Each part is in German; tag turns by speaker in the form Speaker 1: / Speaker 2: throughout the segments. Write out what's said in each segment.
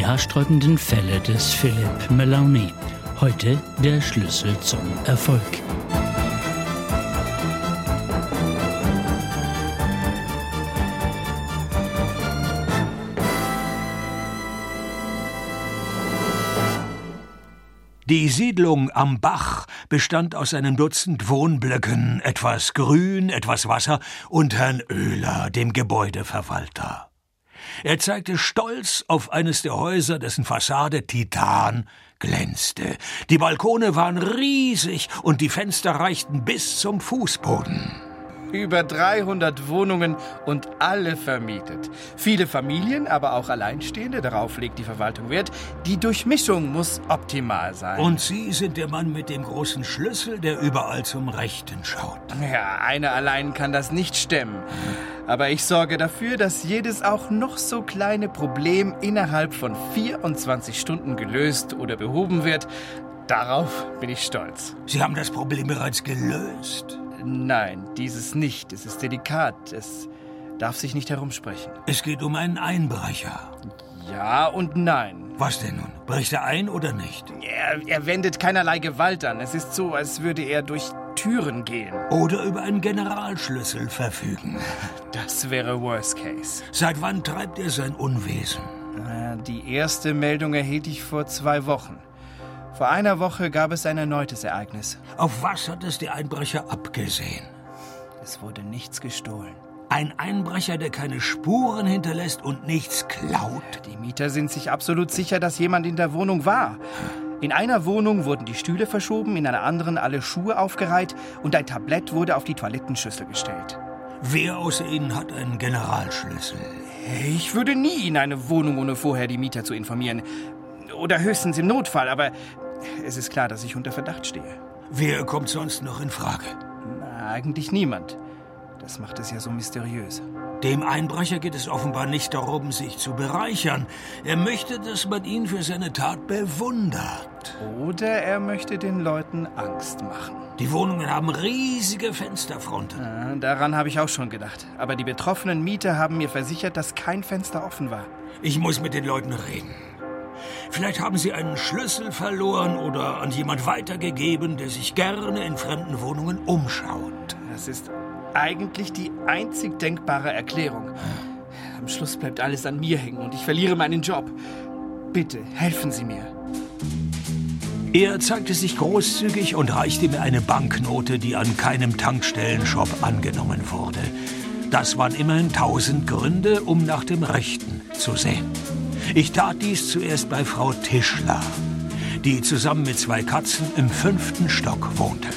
Speaker 1: haarsträubenden Fälle des Philippe Melauni. Heute der Schlüssel zum Erfolg.
Speaker 2: Die Siedlung am Bach bestand aus einem Dutzend Wohnblöcken, etwas Grün, etwas Wasser und Herrn Oehler, dem Gebäudeverwalter. Er zeigte stolz auf eines der Häuser, dessen Fassade Titan glänzte. Die Balkone waren riesig und die Fenster reichten bis zum Fußboden.
Speaker 3: Über 300 Wohnungen und alle vermietet. Viele Familien, aber auch Alleinstehende, darauf legt die Verwaltung Wert. Die Durchmischung muss optimal sein.
Speaker 2: Und Sie sind der Mann mit dem großen Schlüssel, der überall zum Rechten schaut.
Speaker 3: Ja, einer allein kann das nicht stemmen. Aber ich sorge dafür, dass jedes auch noch so kleine Problem innerhalb von 24 Stunden gelöst oder behoben wird. Darauf bin ich stolz.
Speaker 2: Sie haben das Problem bereits gelöst.
Speaker 3: Nein, dieses nicht. Es ist delikat. Es darf sich nicht herumsprechen.
Speaker 2: Es geht um einen Einbrecher.
Speaker 3: Ja und nein.
Speaker 2: Was denn nun? Bricht er ein oder nicht?
Speaker 3: Er wendet keinerlei Gewalt an. Es ist so, als würde er durch Türen gehen.
Speaker 2: Oder über einen Generalschlüssel verfügen.
Speaker 3: Das wäre Worst Case.
Speaker 2: Seit wann treibt er sein Unwesen?
Speaker 3: Die erste Meldung erhielt ich vor 2 Wochen. Vor einer Woche gab es ein erneutes Ereignis.
Speaker 2: Auf was hat es der Einbrecher abgesehen?
Speaker 3: Es wurde nichts gestohlen.
Speaker 2: Ein Einbrecher, der keine Spuren hinterlässt und nichts klaut?
Speaker 3: Die Mieter sind sich absolut sicher, dass jemand in der Wohnung war. In einer Wohnung wurden die Stühle verschoben, in einer anderen alle Schuhe aufgereiht und ein Tablett wurde auf die Toilettenschüssel gestellt.
Speaker 2: Wer außer Ihnen hat einen Generalschlüssel?
Speaker 3: Ich würde nie in eine Wohnung, ohne vorher die Mieter zu informieren. Oder höchstens im Notfall, aber es ist klar, dass ich unter Verdacht stehe.
Speaker 2: Wer kommt sonst noch in Frage?
Speaker 3: Eigentlich niemand. Das macht es ja so mysteriös.
Speaker 2: Dem Einbrecher geht es offenbar nicht darum, sich zu bereichern. Er möchte, dass man ihn für seine Tat bewundert.
Speaker 3: Oder er möchte den Leuten Angst machen.
Speaker 2: Die Wohnungen haben riesige Fensterfronten.
Speaker 3: Daran habe ich auch schon gedacht. Aber die betroffenen Mieter haben mir versichert, dass kein Fenster offen war.
Speaker 2: Ich muss mit den Leuten reden. Vielleicht haben sie einen Schlüssel verloren oder an jemand weitergegeben, der sich gerne in fremden Wohnungen umschaut.
Speaker 3: Das ist eigentlich die einzig denkbare Erklärung. Am Schluss bleibt alles an mir hängen und ich verliere meinen Job. Bitte, helfen Sie mir.
Speaker 2: Er zeigte sich großzügig und reichte mir eine Banknote, die an keinem Tankstellenshop angenommen wurde. Das waren immerhin 1000 Gründe, um nach dem Rechten zu sehen. Ich tat dies zuerst bei Frau Tischler, die zusammen mit 2 Katzen im 5. Stock wohnte.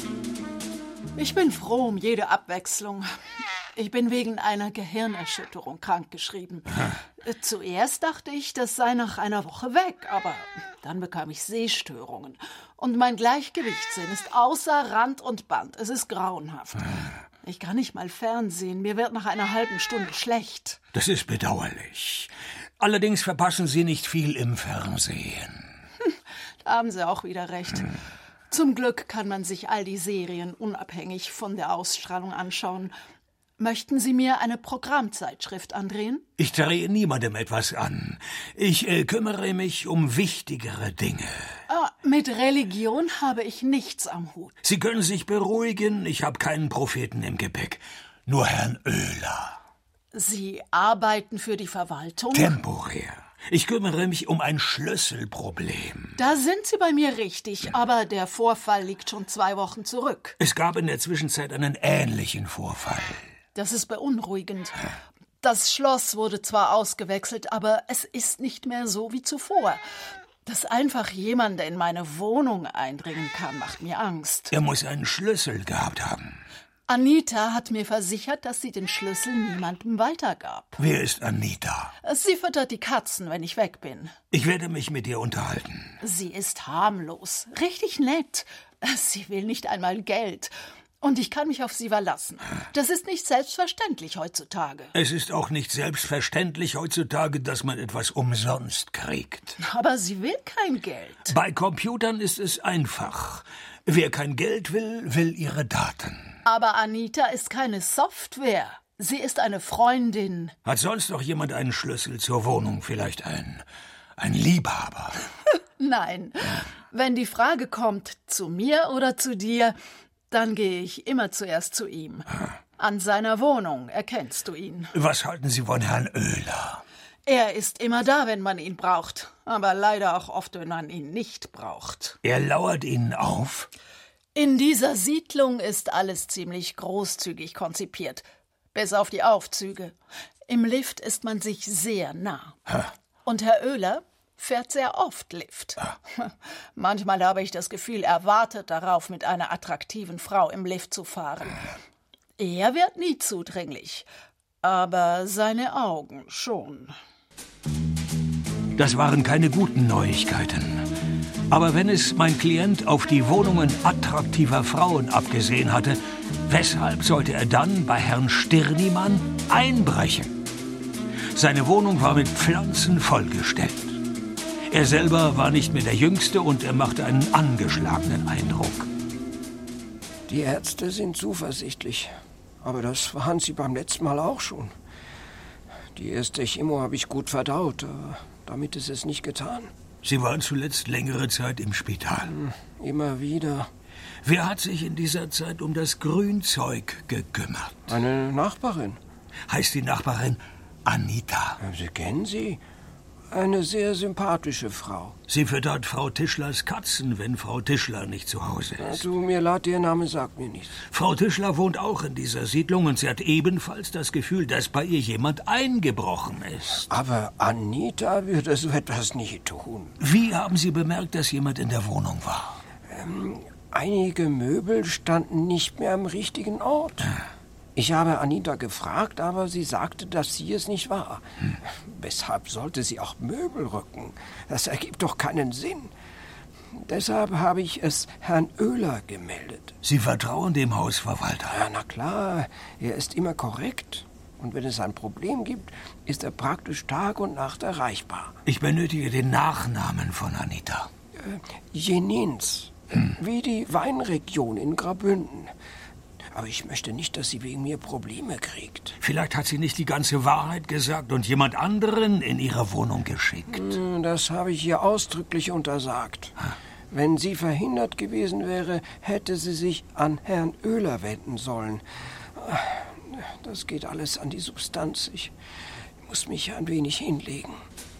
Speaker 4: Ich bin froh um jede Abwechslung. Ich bin wegen einer Gehirnerschütterung krankgeschrieben. Zuerst dachte ich, das sei nach einer Woche weg, aber dann bekam ich Sehstörungen. Und mein Gleichgewichtssinn ist außer Rand und Band. Es ist grauenhaft. Ich kann nicht mal fernsehen. Mir wird nach einer halben Stunde schlecht.
Speaker 2: Das ist bedauerlich. Allerdings verpassen Sie nicht viel im Fernsehen.
Speaker 4: Da haben Sie auch wieder recht. Zum Glück kann man sich all die Serien unabhängig von der Ausstrahlung anschauen. Möchten Sie mir eine Programmzeitschrift andrehen?
Speaker 2: Ich drehe niemandem etwas an. Ich kümmere mich um wichtigere Dinge.
Speaker 4: Mit Religion habe ich nichts am Hut.
Speaker 2: Sie können sich beruhigen, ich habe keinen Propheten im Gepäck. Nur Herrn Oehler.
Speaker 4: Sie arbeiten für die Verwaltung?
Speaker 2: Temporär. Ich kümmere mich um ein Schlüsselproblem.
Speaker 4: Da sind Sie bei mir richtig, aber der Vorfall liegt schon 2 Wochen zurück.
Speaker 2: Es gab in der Zwischenzeit einen ähnlichen Vorfall.
Speaker 4: Das ist beunruhigend. Das Schloss wurde zwar ausgewechselt, aber es ist nicht mehr so wie zuvor. Dass einfach jemand in meine Wohnung eindringen kann, macht mir Angst.
Speaker 2: Er muss einen Schlüssel gehabt haben.
Speaker 4: Anita hat mir versichert, dass sie den Schlüssel niemandem weitergab.
Speaker 2: Wer ist Anita?
Speaker 4: Sie füttert die Katzen, wenn ich weg bin.
Speaker 2: Ich werde mich mit ihr unterhalten.
Speaker 4: Sie ist harmlos, richtig nett. Sie will nicht einmal Geld. Und ich kann mich auf sie verlassen. Das ist nicht selbstverständlich heutzutage.
Speaker 2: Es ist auch nicht selbstverständlich heutzutage, dass man etwas umsonst kriegt.
Speaker 4: Aber sie will kein Geld.
Speaker 2: Bei Computern ist es einfach. Wer kein Geld will, will ihre Daten.
Speaker 4: Aber Anita ist keine Software. Sie ist eine Freundin.
Speaker 2: Hat sonst noch jemand einen Schlüssel zur Wohnung? Vielleicht ein ein Liebhaber.
Speaker 4: Nein, wenn die Frage kommt, zu mir oder zu dir, dann gehe ich immer zuerst zu ihm. An seiner Wohnung erkennst du ihn.
Speaker 2: Was halten Sie von Herrn Oehler?
Speaker 4: Er ist immer da, wenn man ihn braucht, aber leider auch oft, wenn man ihn nicht braucht.
Speaker 2: Er lauert Ihnen auf?
Speaker 4: In dieser Siedlung ist alles ziemlich großzügig konzipiert, bis auf die Aufzüge. Im Lift ist man sich sehr nah. Und Herr Oehler fährt sehr oft Lift. Manchmal habe ich das Gefühl, er wartet darauf, mit einer attraktiven Frau im Lift zu fahren. Er wird nie zudringlich, aber seine Augen schon.
Speaker 2: Das waren keine guten Neuigkeiten. Aber wenn es mein Klient auf die Wohnungen attraktiver Frauen abgesehen hatte, weshalb sollte er dann bei Herrn Stirnimann einbrechen? Seine Wohnung war mit Pflanzen vollgestellt. Er selber war nicht mehr der Jüngste und er machte einen angeschlagenen Eindruck.
Speaker 5: Die Ärzte sind zuversichtlich, aber das waren sie beim letzten Mal auch schon. Die erste Chemo habe ich gut verdaut, aber damit ist es nicht getan.
Speaker 2: Sie waren zuletzt längere Zeit im Spital.
Speaker 5: Immer wieder.
Speaker 2: Wer hat sich in dieser Zeit um das Grünzeug gekümmert?
Speaker 5: Eine Nachbarin.
Speaker 2: Heißt die Nachbarin Anita?
Speaker 5: Sie kennen sie? Eine sehr sympathische Frau.
Speaker 2: Sie füttert Frau Tischlers Katzen, wenn Frau Tischler nicht zu Hause ist.
Speaker 5: Tut mir leid, der Name sagt mir nichts.
Speaker 2: Frau Tischler wohnt auch in dieser Siedlung und sie hat ebenfalls das Gefühl, dass bei ihr jemand eingebrochen ist.
Speaker 5: Aber Anita würde so etwas nicht tun.
Speaker 2: Wie haben Sie bemerkt, dass jemand in der Wohnung war?
Speaker 5: Einige Möbel standen nicht mehr am richtigen Ort. Ich habe Anita gefragt, aber sie sagte, dass sie es nicht war. Weshalb sollte sie auch Möbel rücken? Das ergibt doch keinen Sinn. Deshalb habe ich es Herrn Oehler gemeldet.
Speaker 2: Sie vertrauen dem Hausverwalter?
Speaker 5: Ja, na klar, er ist immer korrekt. Und wenn es ein Problem gibt, ist er praktisch Tag und Nacht erreichbar.
Speaker 2: Ich benötige den Nachnamen von Anita.
Speaker 5: Jenins, wie die Weinregion in Graubünden. Aber ich möchte nicht, dass sie wegen mir Probleme kriegt.
Speaker 2: Vielleicht hat sie nicht die ganze Wahrheit gesagt und jemand anderen in ihre Wohnung geschickt.
Speaker 5: Das habe ich ihr ausdrücklich untersagt. Wenn sie verhindert gewesen wäre, hätte sie sich an Herrn Oehler wenden sollen. Das geht alles an die Substanz. Ich muss mich ein wenig hinlegen.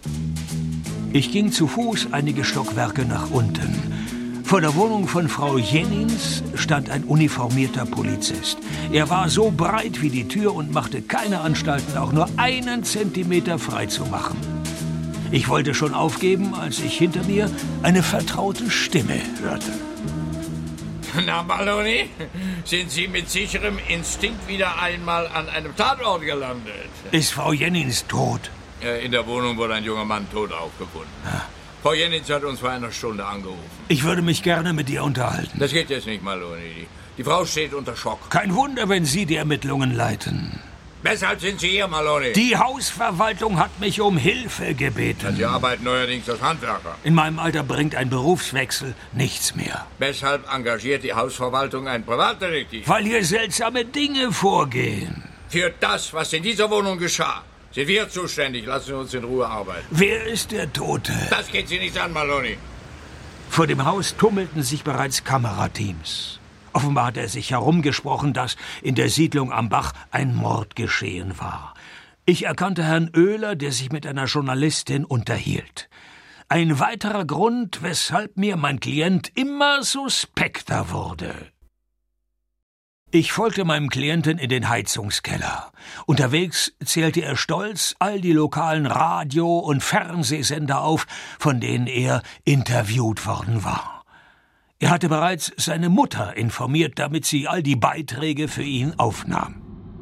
Speaker 2: Ich ging zu Fuß einige Stockwerke nach unten. Vor der Wohnung von Frau Jenins stand ein uniformierter Polizist. Er war so breit wie die Tür und machte keine Anstalten, auch nur 1 Zentimeter frei zu machen. Ich wollte schon aufgeben, als ich hinter mir eine vertraute Stimme hörte.
Speaker 6: Na, Maloney, sind Sie mit sicherem Instinkt wieder einmal an einem Tatort gelandet?
Speaker 2: Ist Frau Jenins tot?
Speaker 6: In der Wohnung wurde ein junger Mann tot aufgefunden. Frau Jenins hat uns vor einer Stunde angerufen.
Speaker 2: Ich würde mich gerne mit ihr unterhalten.
Speaker 6: Das geht jetzt nicht, Maloney. Die Frau steht unter Schock.
Speaker 2: Kein Wunder, wenn Sie die Ermittlungen leiten.
Speaker 6: Weshalb sind Sie hier, Maloney?
Speaker 2: Die Hausverwaltung hat mich um Hilfe gebeten.
Speaker 6: Sie arbeiten neuerdings als Handwerker.
Speaker 2: In meinem Alter bringt ein Berufswechsel nichts mehr.
Speaker 6: Weshalb engagiert die Hausverwaltung einen Privatdetektiv?
Speaker 2: Weil hier seltsame Dinge vorgehen.
Speaker 6: Für das, was in dieser Wohnung geschah, sind wir zuständig. Lassen Sie uns in Ruhe arbeiten.
Speaker 2: Wer ist der Tote?
Speaker 6: Das geht Sie nichts an, Maloney.
Speaker 2: Vor dem Haus tummelten sich bereits Kamerateams. Offenbar hat er sich herumgesprochen, dass in der Siedlung am Bach ein Mord geschehen war. Ich erkannte Herrn Oehler, der sich mit einer Journalistin unterhielt. Ein weiterer Grund, weshalb mir mein Klient immer suspekter wurde. Ich folgte meinem Klienten in den Heizungskeller. Unterwegs zählte er stolz all die lokalen Radio- und Fernsehsender auf, von denen er interviewt worden war. Er hatte bereits seine Mutter informiert, damit sie all die Beiträge für ihn aufnahm.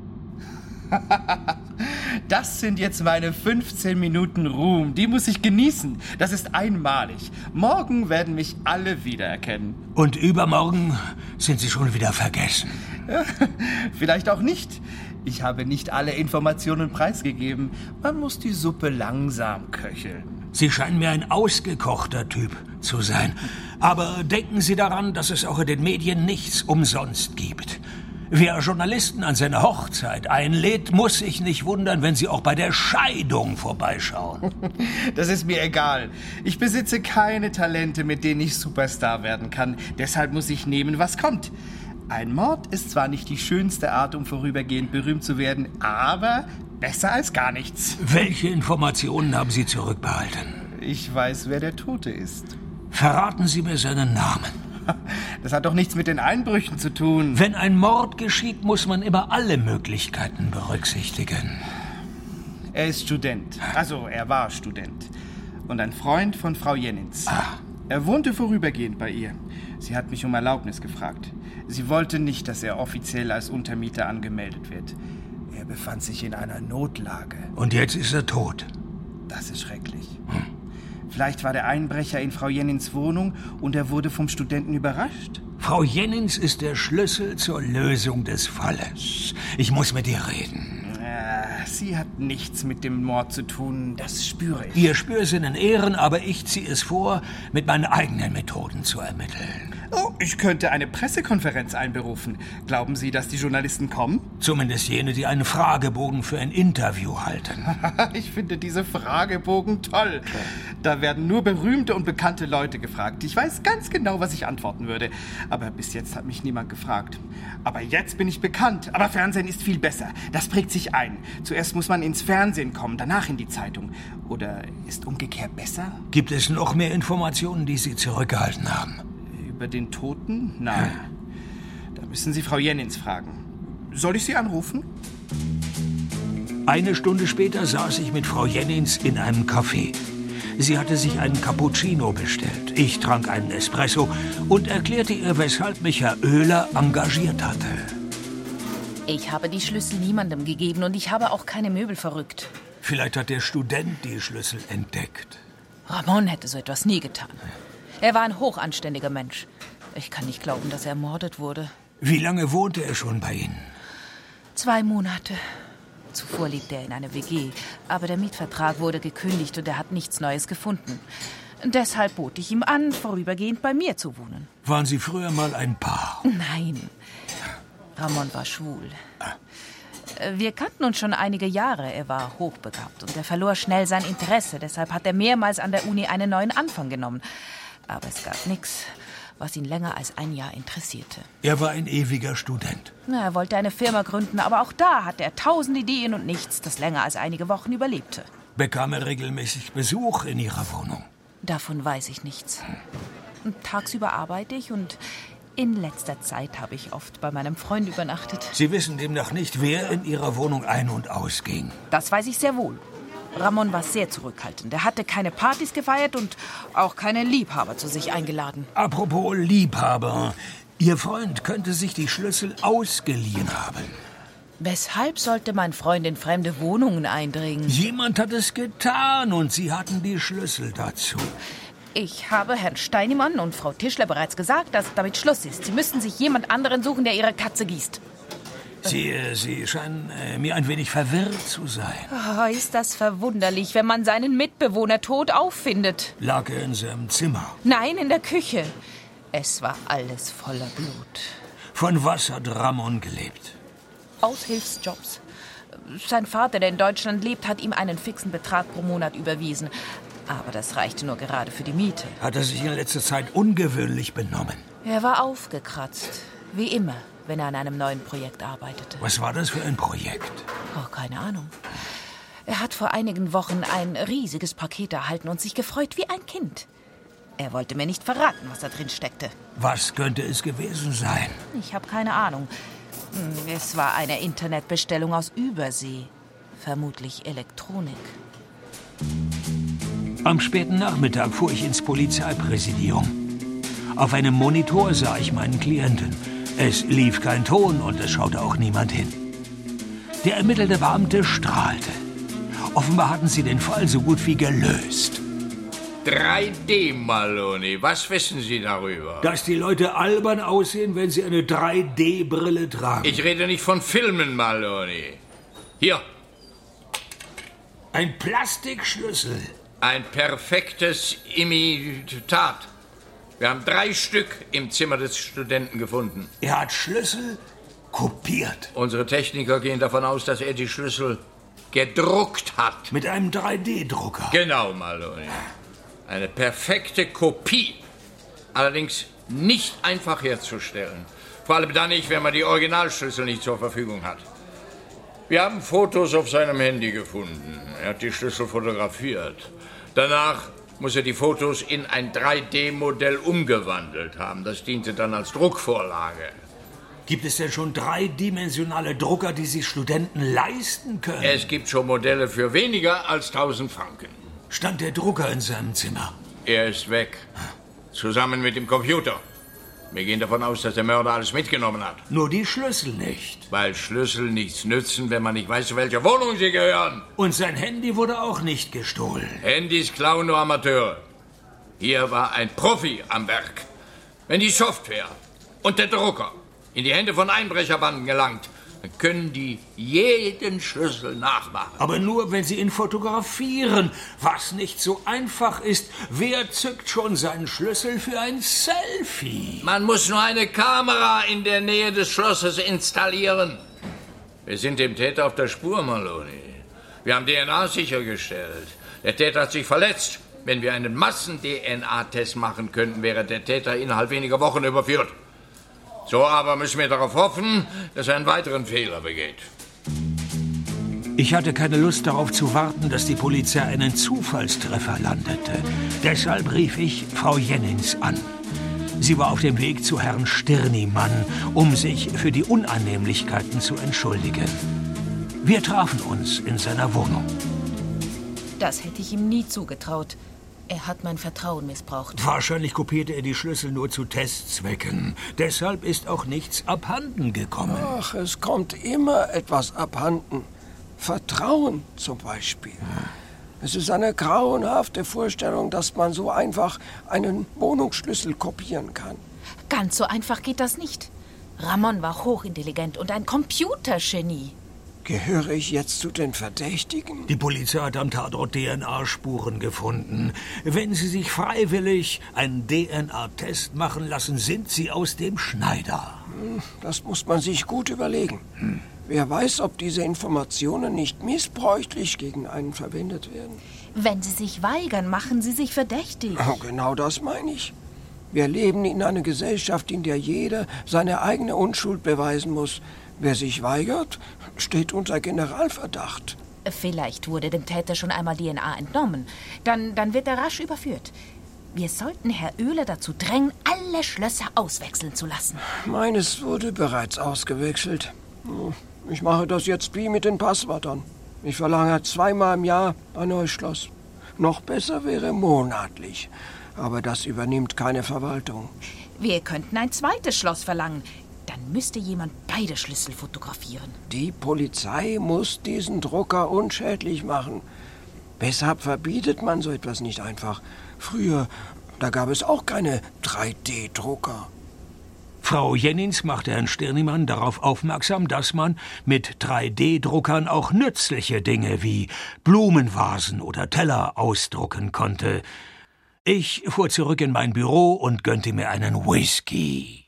Speaker 3: Das sind jetzt meine 15 Minuten Ruhm. Die muss ich genießen. Das ist einmalig. Morgen werden mich alle wiedererkennen.
Speaker 2: Und übermorgen sind sie schon wieder vergessen.
Speaker 3: Vielleicht auch nicht. Ich habe nicht alle Informationen preisgegeben. Man muss die Suppe langsam köcheln.
Speaker 2: Sie scheinen mir ein ausgekochter Typ zu sein. Aber denken Sie daran, dass es auch in den Medien nichts umsonst gibt. Wer Journalisten an seine Hochzeit einlädt, muss sich nicht wundern, wenn sie auch bei der Scheidung vorbeischauen.
Speaker 3: Das ist mir egal. Ich besitze keine Talente, mit denen ich Superstar werden kann. Deshalb muss ich nehmen, was kommt. Ein Mord ist zwar nicht die schönste Art, um vorübergehend berühmt zu werden, aber besser als gar nichts.
Speaker 2: Welche Informationen haben Sie zurückbehalten?
Speaker 3: Ich weiß, wer der Tote ist.
Speaker 2: Verraten Sie mir seinen Namen.
Speaker 3: Das hat doch nichts mit den Einbrüchen zu tun.
Speaker 2: Wenn ein Mord geschieht, muss man immer alle Möglichkeiten berücksichtigen.
Speaker 3: Er ist Student. Also, er war Student. Und ein Freund von Frau Jennings. Er wohnte vorübergehend bei ihr. Sie hat mich um Erlaubnis gefragt. Sie wollte nicht, dass er offiziell als Untermieter angemeldet wird. Er befand sich in einer Notlage.
Speaker 2: Und jetzt ist er tot.
Speaker 3: Das ist schrecklich. Vielleicht war der Einbrecher in Frau Jennings Wohnung und er wurde vom Studenten überrascht.
Speaker 2: Frau Jennings ist der Schlüssel zur Lösung des Falles. Ich muss mit ihr reden.
Speaker 3: Sie hat nichts mit dem Mord zu tun, das spüre ich.
Speaker 2: Ihr Spürsinn in Ehren, aber ich ziehe es vor, mit meinen eigenen Methoden zu ermitteln.
Speaker 3: Oh, ich könnte eine Pressekonferenz einberufen. Glauben Sie, dass die Journalisten kommen?
Speaker 2: Zumindest jene, die einen Fragebogen für ein Interview halten.
Speaker 3: Ich finde diese Fragebogen toll. Da werden nur berühmte und bekannte Leute gefragt. Ich weiß ganz genau, was ich antworten würde. Aber bis jetzt hat mich niemand gefragt. Aber jetzt bin ich bekannt. Aber Fernsehen ist viel besser. Das prägt sich ein. Zuerst muss man ins Fernsehen kommen, danach in die Zeitung. Oder ist umgekehrt besser?
Speaker 2: Gibt es noch mehr Informationen, die Sie zurückgehalten haben?
Speaker 3: Über den Toten? Nein. Da müssen Sie Frau Jennings fragen. Soll ich sie anrufen?
Speaker 2: Eine Stunde später saß ich mit Frau Jennings in einem Café. Sie hatte sich einen Cappuccino bestellt. Ich trank einen Espresso und erklärte ihr, weshalb mich Herr Oehler engagiert hatte.
Speaker 7: Ich habe die Schlüssel niemandem gegeben und ich habe auch keine Möbel verrückt.
Speaker 2: Vielleicht hat der Student die Schlüssel entdeckt.
Speaker 7: Ramon hätte so etwas nie getan. Er war ein hochanständiger Mensch. Ich kann nicht glauben, dass er ermordet wurde.
Speaker 2: Wie lange wohnte er schon bei Ihnen?
Speaker 7: 2 Monate. Zuvor lebte er in einer WG, aber der Mietvertrag wurde gekündigt und er hat nichts Neues gefunden. Deshalb bot ich ihm an, vorübergehend bei mir zu wohnen.
Speaker 2: Waren Sie früher mal ein Paar?
Speaker 7: Nein, Ramon war schwul. Wir kannten uns schon einige Jahre. Er war hochbegabt und er verlor schnell sein Interesse. Deshalb hat er mehrmals an der Uni einen neuen Anfang genommen. Aber es gab nichts, was ihn länger als 1 Jahr interessierte.
Speaker 2: Er war ein ewiger Student.
Speaker 7: Er wollte eine Firma gründen, aber auch da hatte er 1000 Ideen und nichts, das länger als einige Wochen überlebte.
Speaker 2: Bekam er regelmäßig Besuch in Ihrer Wohnung?
Speaker 7: Davon weiß ich nichts. Und tagsüber arbeite ich und in letzter Zeit habe ich oft bei meinem Freund übernachtet.
Speaker 2: Sie wissen demnach nicht, wer in Ihrer Wohnung ein- und ausging?
Speaker 7: Das weiß ich sehr wohl. Ramon war sehr zurückhaltend. Er hatte keine Partys gefeiert und auch keine Liebhaber zu sich eingeladen.
Speaker 2: Apropos Liebhaber. Ihr Freund könnte sich die Schlüssel ausgeliehen haben.
Speaker 7: Weshalb sollte mein Freund in fremde Wohnungen eindringen?
Speaker 2: Jemand hat es getan und Sie hatten die Schlüssel dazu.
Speaker 7: Ich habe Herrn Steinemann und Frau Tischler bereits gesagt, dass damit Schluss ist. Sie müssten sich jemand anderen suchen, der ihre Katze gießt.
Speaker 2: Sie scheinen mir ein wenig verwirrt zu sein.
Speaker 7: Oh, ist das verwunderlich, wenn man seinen Mitbewohner tot auffindet.
Speaker 2: Lag er in seinem Zimmer?
Speaker 7: Nein, in der Küche. Es war alles voller Blut.
Speaker 2: Von was hat Ramon gelebt?
Speaker 7: Aushilfsjobs. Sein Vater, der in Deutschland lebt, hat ihm einen fixen Betrag pro Monat überwiesen. Aber das reichte nur gerade für die Miete.
Speaker 2: Hat er sich in letzter Zeit ungewöhnlich benommen?
Speaker 7: Er war aufgekratzt. Wie immer, wenn er an einem neuen Projekt arbeitete.
Speaker 2: Was war das für ein Projekt?
Speaker 7: Oh, keine Ahnung. Er hat vor einigen Wochen ein riesiges Paket erhalten und sich gefreut wie ein Kind. Er wollte mir nicht verraten, was da drin steckte.
Speaker 2: Was könnte es gewesen sein?
Speaker 7: Ich habe keine Ahnung. Es war eine Internetbestellung aus Übersee. Vermutlich Elektronik.
Speaker 2: Am späten Nachmittag fuhr ich ins Polizeipräsidium. Auf einem Monitor sah ich meinen Klienten. Es lief kein Ton und es schaute auch niemand hin. Der ermittelnde Beamte strahlte. Offenbar hatten sie den Fall so gut wie gelöst.
Speaker 6: 3D, Maloney. Was wissen Sie darüber?
Speaker 2: Dass die Leute albern aussehen, wenn sie eine 3D-Brille tragen.
Speaker 6: Ich rede nicht von Filmen, Maloney. Hier.
Speaker 2: Ein Plastikschlüssel.
Speaker 6: Ein perfektes Imitat. Wir haben 3 Stück im Zimmer des Studenten gefunden.
Speaker 2: Er hat Schlüssel kopiert.
Speaker 6: Unsere Techniker gehen davon aus, dass er die Schlüssel gedruckt hat.
Speaker 2: Mit einem 3D-Drucker.
Speaker 6: Genau, Maloney. Eine perfekte Kopie. Allerdings nicht einfach herzustellen. Vor allem dann nicht, wenn man die Originalschlüssel nicht zur Verfügung hat. Wir haben Fotos auf seinem Handy gefunden. Er hat die Schlüssel fotografiert. Danach muss er die Fotos in ein 3D-Modell umgewandelt haben. Das diente dann als Druckvorlage.
Speaker 2: Gibt es denn schon dreidimensionale Drucker, die sich Studenten leisten können?
Speaker 6: Es gibt schon Modelle für weniger als 1000 Franken.
Speaker 2: Stand der Drucker in seinem Zimmer?
Speaker 6: Er ist weg. Zusammen mit dem Computer. Wir gehen davon aus, dass der Mörder alles mitgenommen hat.
Speaker 2: Nur die Schlüssel nicht.
Speaker 6: Weil Schlüssel nichts nützen, wenn man nicht weiß, zu welcher Wohnung sie gehören.
Speaker 2: Und sein Handy wurde auch nicht gestohlen.
Speaker 6: Handys klauen nur Amateure. Hier war ein Profi am Werk. Wenn die Software und der Drucker in die Hände von Einbrecherbanden gelangt, dann können die jeden Schlüssel nachmachen.
Speaker 2: Aber nur, wenn sie ihn fotografieren, was nicht so einfach ist. Wer zückt schon seinen Schlüssel für ein Selfie?
Speaker 6: Man muss nur eine Kamera in der Nähe des Schlosses installieren. Wir sind dem Täter auf der Spur, Maloney. Wir haben DNA sichergestellt. Der Täter hat sich verletzt. Wenn wir einen Massen-DNA-Test machen könnten, wäre der Täter innerhalb weniger Wochen überführt. So aber müssen wir darauf hoffen, dass er einen weiteren Fehler begeht.
Speaker 2: Ich hatte keine Lust darauf zu warten, dass die Polizei einen Zufallstreffer landete. Deshalb rief ich Frau Jennings an. Sie war auf dem Weg zu Herrn Stirnimann, um sich für die Unannehmlichkeiten zu entschuldigen. Wir trafen uns in seiner Wohnung.
Speaker 7: Das hätte ich ihm nie zugetraut. Er hat mein Vertrauen missbraucht.
Speaker 2: Wahrscheinlich kopierte er die Schlüssel nur zu Testzwecken. Deshalb ist auch nichts abhanden gekommen.
Speaker 5: Ach, es kommt immer etwas abhanden. Vertrauen zum Beispiel. Es ist eine grauenhafte Vorstellung, dass man so einfach einen Wohnungsschlüssel kopieren kann.
Speaker 7: Ganz so einfach geht das nicht. Ramon war hochintelligent und ein Computergenie.
Speaker 5: Gehöre ich jetzt zu den Verdächtigen?
Speaker 2: Die Polizei hat am Tatort DNA-Spuren gefunden. Wenn Sie sich freiwillig einen DNA-Test machen lassen, sind Sie aus dem Schneider.
Speaker 5: Das muss man sich gut überlegen. Wer weiß, ob diese Informationen nicht missbräuchlich gegen einen verwendet werden.
Speaker 7: Wenn Sie sich weigern, machen Sie sich verdächtig.
Speaker 5: Oh, genau das meine ich. Wir leben in einer Gesellschaft, in der jeder seine eigene Unschuld beweisen muss. Wer sich weigert, steht unter Generalverdacht.
Speaker 7: Vielleicht wurde dem Täter schon einmal DNA entnommen. Dann wird er rasch überführt. Wir sollten Herr Oehler dazu drängen, alle Schlösser auswechseln zu lassen.
Speaker 5: Meines wurde bereits ausgewechselt. Ich mache das jetzt wie mit den Passwörtern. Ich verlange 2-mal im Jahr ein neues Schloss. Noch besser wäre monatlich. Aber das übernimmt keine Verwaltung.
Speaker 7: Wir könnten ein zweites Schloss verlangen. Dann müsste jemand beide Schlüssel fotografieren.
Speaker 5: Die Polizei muss diesen Drucker unschädlich machen. Weshalb verbietet man so etwas nicht einfach? Früher, da gab es auch keine 3D-Drucker.
Speaker 2: Frau Jennings machte Herrn Stirnimann darauf aufmerksam, dass man mit 3D-Druckern auch nützliche Dinge wie Blumenvasen oder Teller ausdrucken konnte. Ich fuhr zurück in mein Büro und gönnte mir einen Whisky.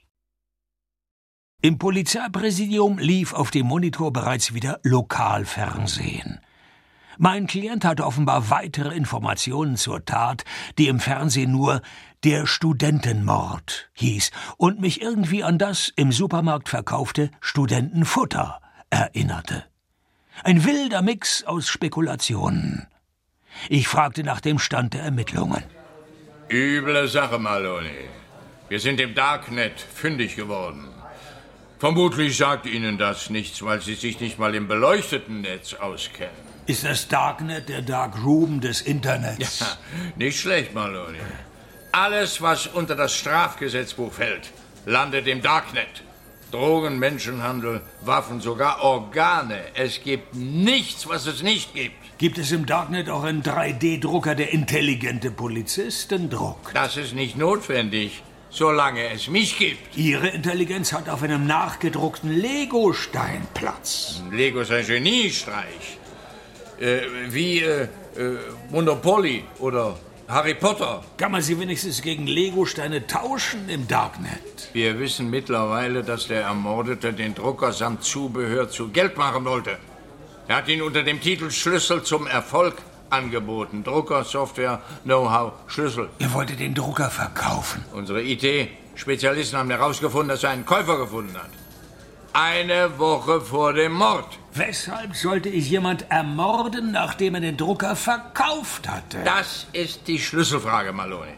Speaker 2: Im Polizeipräsidium lief auf dem Monitor bereits wieder Lokalfernsehen. Mein Klient hatte offenbar weitere Informationen zur Tat, die im Fernsehen nur »Der Studentenmord« hieß und mich irgendwie an das im Supermarkt verkaufte Studentenfutter erinnerte. Ein wilder Mix aus Spekulationen. Ich fragte nach dem Stand der Ermittlungen.
Speaker 6: Üble Sache, Maloney. Wir sind im Darknet fündig geworden. Vermutlich sagt Ihnen das nichts, weil Sie sich nicht mal im beleuchteten Netz auskennen.
Speaker 2: Ist das Darknet der Darkroom des Internets?
Speaker 6: Ja, nicht schlecht, Maloney. Alles, was unter das Strafgesetzbuch fällt, landet im Darknet. Drogen, Menschenhandel, Waffen, sogar Organe. Es gibt nichts, was es nicht gibt.
Speaker 2: Gibt es im Darknet auch einen 3D-Drucker, der intelligente Polizisten druckt?
Speaker 6: Das ist nicht notwendig, solange es mich gibt.
Speaker 2: Ihre Intelligenz hat auf einem nachgedruckten Lego-Stein Platz.
Speaker 6: Lego ist ein Geniestreich. Wie Monopoly oder Harry Potter.
Speaker 2: Kann man sie wenigstens gegen Lego-Steine tauschen im Darknet?
Speaker 6: Wir wissen mittlerweile, dass der Ermordete den Drucker samt Zubehör zu Geld machen wollte. Er hat ihn unter dem Titel Schlüssel zum Erfolg angeboten. Drucker, Software, Know-how, Schlüssel.
Speaker 2: Er wollte den Drucker verkaufen.
Speaker 6: Unsere IT-Spezialisten haben herausgefunden, dass er einen Käufer gefunden hat. Eine Woche vor dem Mord.
Speaker 2: Weshalb sollte ich jemand ermorden, nachdem er den Drucker verkauft hatte?
Speaker 6: Das ist die Schlüsselfrage, Maloney.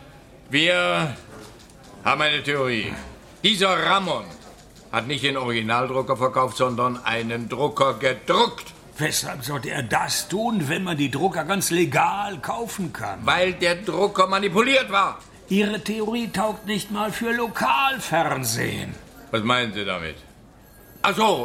Speaker 6: Wir haben eine Theorie. Dieser Ramon hat nicht den Originaldrucker verkauft, sondern einen Drucker gedruckt.
Speaker 2: Weshalb sollte er das tun, wenn man die Drucker ganz legal kaufen kann?
Speaker 6: Weil der Drucker manipuliert war.
Speaker 2: Ihre Theorie taugt nicht mal für Lokalfernsehen.
Speaker 6: Was meinen Sie damit? Ach so,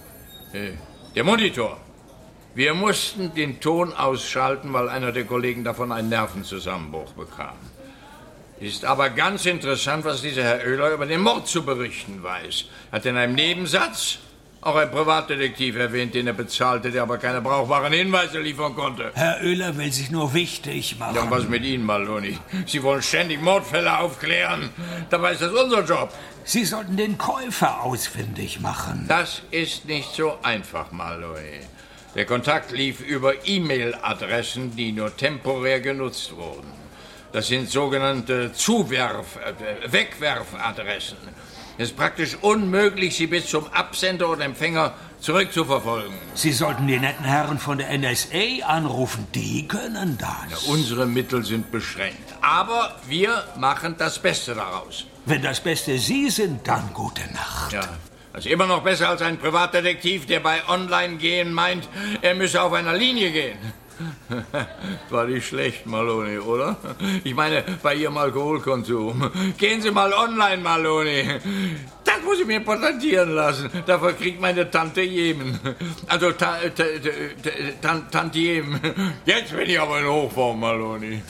Speaker 6: der Monitor. Wir mussten den Ton ausschalten, weil einer der Kollegen davon einen Nervenzusammenbruch bekam. Ist aber ganz interessant, was dieser Herr Oehler über den Mord zu berichten weiß. Hat in einem Nebensatz auch ein Privatdetektiv erwähnt, den er bezahlte, der aber keine brauchbaren Hinweise liefern konnte.
Speaker 2: Herr Oehler will sich nur wichtig machen.
Speaker 6: Ja, und was mit Ihnen, Maloney? Sie wollen ständig Mordfälle aufklären. Dabei ist das unser Job.
Speaker 2: Sie sollten den Käufer ausfindig machen.
Speaker 6: Das ist nicht so einfach, Maloney. Der Kontakt lief über E-Mail-Adressen, die nur temporär genutzt wurden. Das sind sogenannte Wegwerfadressen. Es ist praktisch unmöglich, sie bis zum Absender oder Empfänger zurückzuverfolgen.
Speaker 2: Sie sollten die netten Herren von der NSA anrufen. Die können das.
Speaker 6: Ja, unsere Mittel sind beschränkt. Aber wir machen das Beste daraus.
Speaker 2: Wenn das Beste Sie sind, dann gute Nacht.
Speaker 6: Ja, das ist immer noch besser als ein Privatdetektiv, der bei Online-Gehen meint, er müsse auf einer Linie gehen. War nicht schlecht, Maloney, oder? Ich meine, bei Ihrem Alkoholkonsum. Gehen Sie mal online, Maloney. Das muss ich mir patentieren lassen. Dafür kriegt meine Tante Jemen. Also, Tantiemen. Jetzt bin ich aber in Hochform, Maloney.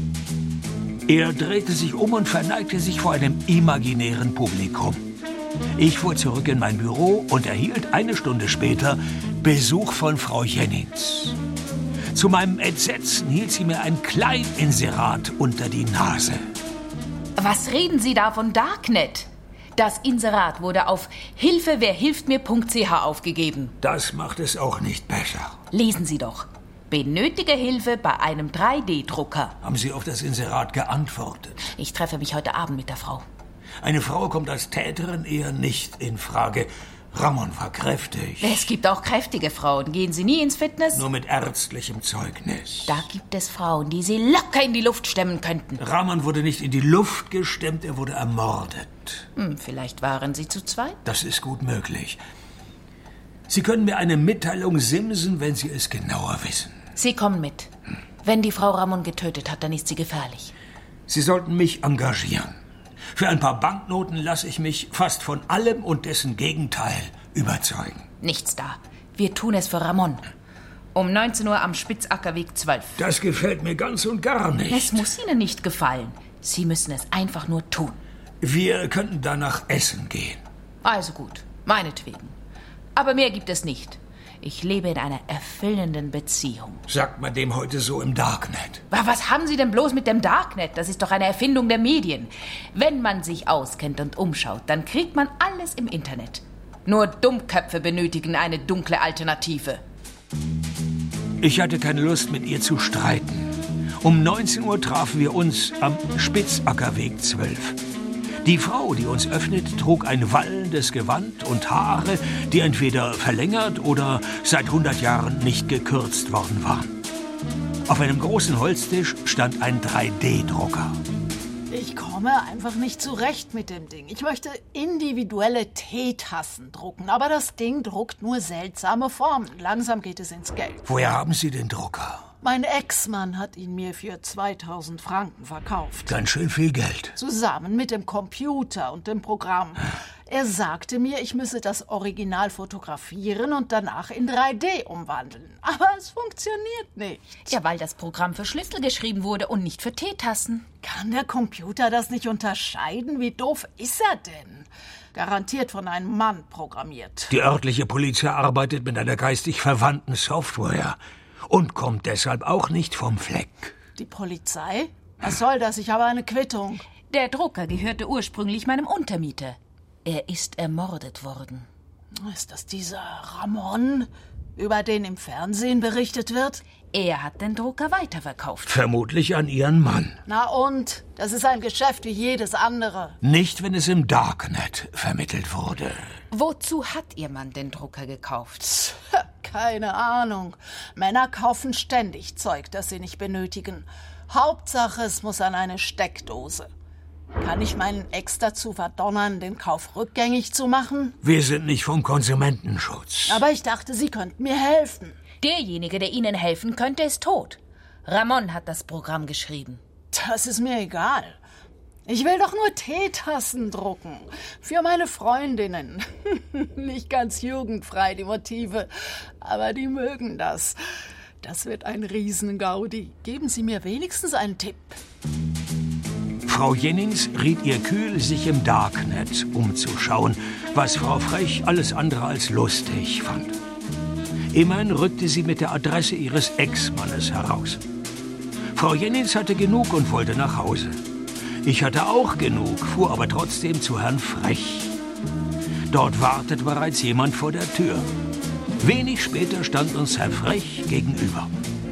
Speaker 2: Er drehte sich um und verneigte sich vor einem imaginären Publikum. Ich fuhr zurück in mein Büro und erhielt eine Stunde später Besuch von Frau Jennings. Zu meinem Entsetzen hielt sie mir ein Kleininserat unter die Nase.
Speaker 7: Was reden Sie da von Darknet? Das Inserat wurde auf hilfewerhilftmir.ch aufgegeben.
Speaker 2: Das macht es auch nicht besser.
Speaker 7: Lesen Sie doch. Benötige Hilfe bei einem 3D-Drucker.
Speaker 2: Haben Sie auf das Inserat geantwortet?
Speaker 7: Ich treffe mich heute Abend mit der Frau.
Speaker 2: Eine Frau kommt als Täterin eher nicht in Frage. Ramon war kräftig.
Speaker 7: Es gibt auch kräftige Frauen. Gehen Sie nie ins Fitness?
Speaker 2: Nur mit ärztlichem Zeugnis.
Speaker 7: Da gibt es Frauen, die Sie locker in die Luft stemmen könnten.
Speaker 2: Ramon wurde nicht in die Luft gestemmt, er wurde ermordet.
Speaker 7: Vielleicht waren Sie zu zweit?
Speaker 2: Das ist gut möglich. Sie können mir eine Mitteilung simsen, wenn Sie es genauer wissen.
Speaker 7: Sie kommen mit. Wenn die Frau Ramon getötet hat, dann ist sie gefährlich.
Speaker 2: Sie sollten mich engagieren. Für ein paar Banknoten lasse ich mich fast von allem und dessen Gegenteil überzeugen.
Speaker 7: Nichts da. Wir tun es für Ramon. Um 19 Uhr am Spitzackerweg 12.
Speaker 2: Das gefällt mir ganz und gar nicht.
Speaker 7: Es muss Ihnen nicht gefallen. Sie müssen es einfach nur tun.
Speaker 2: Wir könnten danach essen gehen.
Speaker 7: Also gut, meinetwegen. Aber mehr gibt es nicht. Ich lebe in einer erfüllenden Beziehung.
Speaker 2: Sagt man dem heute so im Darknet?
Speaker 7: Was haben Sie denn bloß mit dem Darknet? Das ist doch eine Erfindung der Medien. Wenn man sich auskennt und umschaut, dann kriegt man alles im Internet. Nur Dummköpfe benötigen eine dunkle Alternative.
Speaker 2: Ich hatte keine Lust, mit ihr zu streiten. Um 19 Uhr trafen wir uns am Spitzackerweg 12. Die Frau, die uns öffnet, trug ein wallendes Gewand und Haare, die entweder verlängert oder seit 100 Jahren nicht gekürzt worden waren. Auf einem großen Holztisch stand ein 3D-Drucker.
Speaker 4: Ich komme einfach nicht zurecht mit dem Ding. Ich möchte individuelle Teetassen drucken, aber das Ding druckt nur seltsame Formen. Langsam geht es ins Geld.
Speaker 2: Woher haben Sie den Drucker?
Speaker 4: Mein Ex-Mann hat ihn mir für 2000 Franken verkauft.
Speaker 2: Ganz schön viel Geld.
Speaker 4: Zusammen mit dem Computer und dem Programm. Er sagte mir, ich müsse das Original fotografieren und danach in 3D umwandeln. Aber es funktioniert nicht.
Speaker 7: Ja, weil das Programm für Schlüssel geschrieben wurde und nicht für Teetassen.
Speaker 4: Kann der Computer das nicht unterscheiden? Wie doof ist er denn? Garantiert von einem Mann programmiert.
Speaker 2: Die örtliche Polizei arbeitet mit einer geistig verwandten Software und kommt deshalb auch nicht vom Fleck.
Speaker 4: Die Polizei? Was soll das? Ich habe eine Quittung.
Speaker 7: Der Drucker gehörte ursprünglich meinem Untermieter. Er ist ermordet worden.
Speaker 4: Ist das dieser Ramon, über den im Fernsehen berichtet wird?
Speaker 7: Er hat den Drucker weiterverkauft.
Speaker 2: Vermutlich an Ihren Mann.
Speaker 4: Na und? Das ist ein Geschäft wie jedes andere.
Speaker 2: Nicht, wenn es im Darknet vermittelt wurde.
Speaker 7: Wozu hat Ihr Mann den Drucker gekauft?
Speaker 4: Keine Ahnung. Männer kaufen ständig Zeug, das sie nicht benötigen. Hauptsache, es muss an eine Steckdose. Kann ich meinen Ex dazu verdonnern, den Kauf rückgängig zu machen?
Speaker 2: Wir sind nicht vom Konsumentenschutz.
Speaker 4: Aber ich dachte, Sie könnten mir helfen.
Speaker 7: Derjenige, der Ihnen helfen könnte, ist tot. Ramon hat das Programm geschrieben.
Speaker 4: Das ist mir egal. Ich will doch nur Teetassen drucken. Für meine Freundinnen. Nicht ganz jugendfrei, die Motive. Aber die mögen das. Das wird ein Riesengaudi. Geben Sie mir wenigstens einen Tipp.
Speaker 2: Frau Jennings riet ihr kühl, sich im Darknet umzuschauen, was Frau Frech alles andere als lustig fand. Immerhin rückte sie mit der Adresse ihres Ex-Mannes heraus. Frau Jennings hatte genug und wollte nach Hause. Ich hatte auch genug, fuhr aber trotzdem zu Herrn Frech. Dort wartete bereits jemand vor der Tür. Wenig später stand uns Herr Frech gegenüber.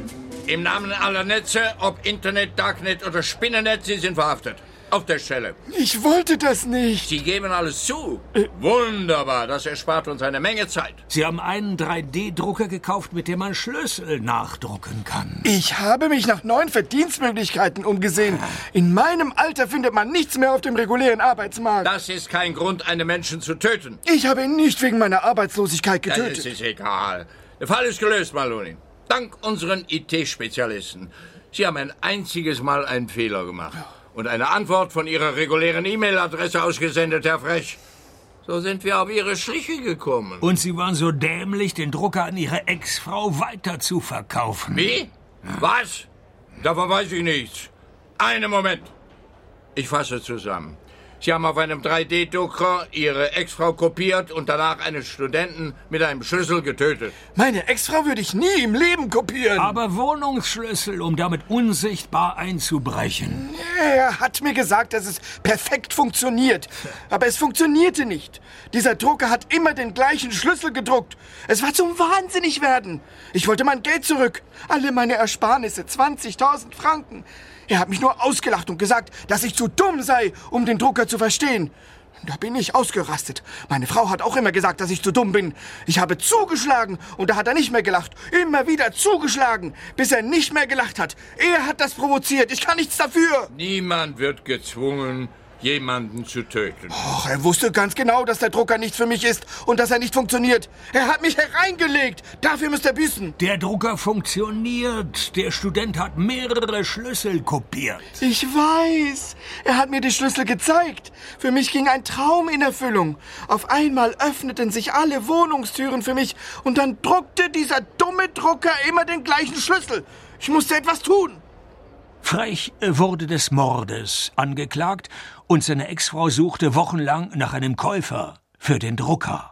Speaker 6: Im Namen aller Netze, ob Internet, Darknet oder Spinnennetz, Sie sind verhaftet. Auf der Stelle.
Speaker 5: Ich wollte das nicht.
Speaker 6: Sie geben alles zu. Wunderbar, das erspart uns eine Menge Zeit.
Speaker 2: Sie haben einen 3D-Drucker gekauft, mit dem man Schlüssel nachdrucken kann.
Speaker 5: Ich habe mich nach neuen Verdienstmöglichkeiten umgesehen. In meinem Alter findet man nichts mehr auf dem regulären Arbeitsmarkt.
Speaker 6: Das ist kein Grund, einen Menschen zu töten.
Speaker 5: Ich habe ihn nicht wegen meiner Arbeitslosigkeit getötet.
Speaker 6: Das ist egal. Der Fall ist gelöst, Maloney. Dank unseren IT-Spezialisten. Sie haben ein einziges Mal einen Fehler gemacht. Und eine Antwort von Ihrer regulären E-Mail-Adresse ausgesendet, Herr Frech. So sind wir auf Ihre Schliche gekommen.
Speaker 2: Und Sie waren so dämlich, den Drucker an Ihre Ex-Frau weiter zu verkaufen.
Speaker 6: Wie? Was? Davon weiß ich nichts. Einen Moment. Ich fasse zusammen. Sie haben auf einem 3D-Drucker Ihre Ex-Frau kopiert und danach einen Studenten mit einem Schlüssel getötet.
Speaker 5: Meine Ex-Frau würde ich nie im Leben kopieren.
Speaker 2: Aber Wohnungsschlüssel, um damit unsichtbar einzubrechen.
Speaker 5: Er hat mir gesagt, dass es perfekt funktioniert. Aber es funktionierte nicht. Dieser Drucker hat immer den gleichen Schlüssel gedruckt. Es war zum Wahnsinnigwerden. Ich wollte mein Geld zurück. Alle meine Ersparnisse, 20.000 Franken. Er hat mich nur ausgelacht und gesagt, dass ich zu dumm sei, um den Drucker zu verstehen. Da bin ich ausgerastet. Meine Frau hat auch immer gesagt, dass ich zu dumm bin. Ich habe zugeschlagen und da hat er nicht mehr gelacht. Immer wieder zugeschlagen, bis er nicht mehr gelacht hat. Er hat das provoziert. Ich kann nichts dafür.
Speaker 6: Niemand wird gezwungen, jemanden zu töten.
Speaker 5: Och, er wusste ganz genau, dass der Drucker nichts für mich ist und dass er nicht funktioniert. Er hat mich hereingelegt. Dafür müsst ihr büßen.
Speaker 2: Der Drucker funktioniert. Der Student hat mehrere Schlüssel kopiert.
Speaker 5: Ich weiß. Er hat mir die Schlüssel gezeigt. Für mich ging ein Traum in Erfüllung. Auf einmal öffneten sich alle Wohnungstüren für mich und dann druckte dieser dumme Drucker immer den gleichen Schlüssel. Ich musste etwas tun.
Speaker 2: Frech wurde des Mordes angeklagt und seine Ex-Frau suchte wochenlang nach einem Käufer für den Drucker.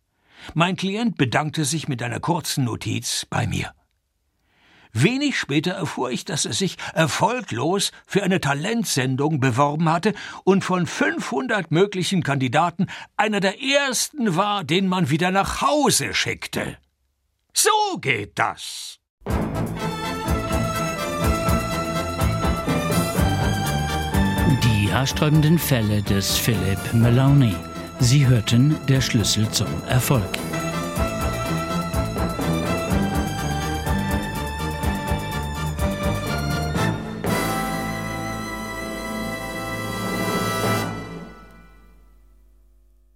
Speaker 2: Mein Klient bedankte sich mit einer kurzen Notiz bei mir. Wenig später erfuhr ich, dass er sich erfolglos für eine Talentsendung beworben hatte und von 500 möglichen Kandidaten einer der ersten war, den man wieder nach Hause schickte. So geht das.
Speaker 1: Die haarsträubenden Fälle des Philip Maloney. Sie hörten Der Schlüssel zum Erfolg.